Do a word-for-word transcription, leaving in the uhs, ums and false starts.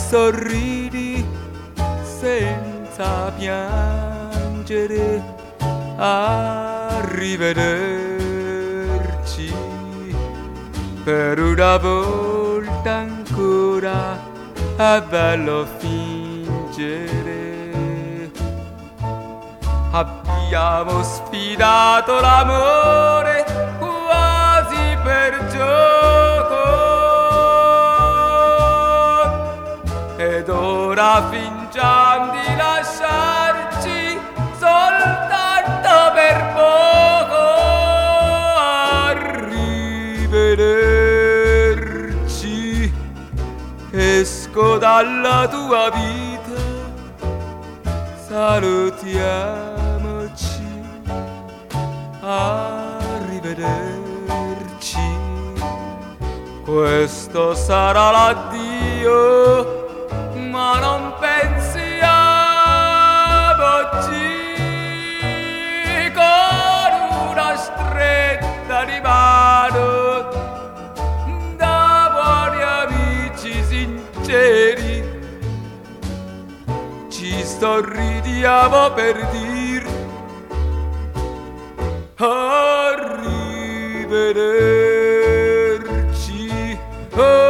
sorridi senza piangere, arrivederci per una volta ancora, è bello fingere. Abbiamo sfidato l'amore quasi per gioco, ed ora fingiamo di lasciarci soltanto per poco. Arrivederci, esco dalla tua vita, salutiamoci, arrivederci. Questo sarà l'addio, ma non pensiamoci, con una stretta di mano da buoni amici sinceri ci sorridiamo per dir arrivederci. Oh.